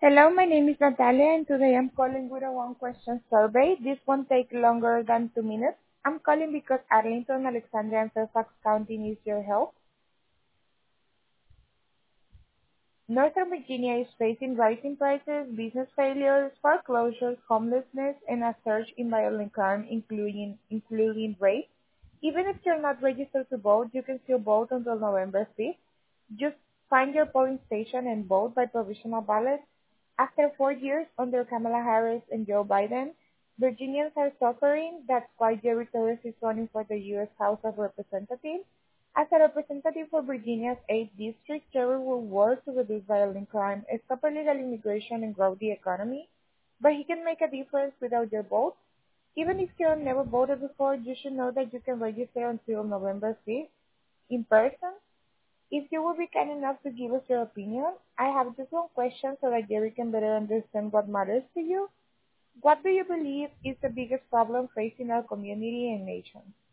Hello, my name is Natalia, and today I'm calling with a one-question survey. This won't take longer than 2 minutes. I'm calling because Arlington, Alexandria, and Fairfax County needs your help. Northern Virginia is facing rising prices, business failures, foreclosures, homelessness, and a surge in violent crime, including rape. Even if you're not registered to vote, you can still vote until November 5th. Just find your polling station and vote by provisional ballot. After 4 years under Kamala Harris and Joe Biden, Virginians are suffering. That's why Jerry Torres is running for the U.S. House of Representatives. As a representative for Virginia's 8th district, Jerry will work to reduce violent crime, stop illegal immigration, and grow the economy. But he can make a difference without your vote. Even if you have never voted before, you should know that you can register until November 5th in person. If you would be kind enough to give us your opinion, I have just one question so that Jerry can better understand what matters to you. What do you believe is the biggest problem facing our community and nation?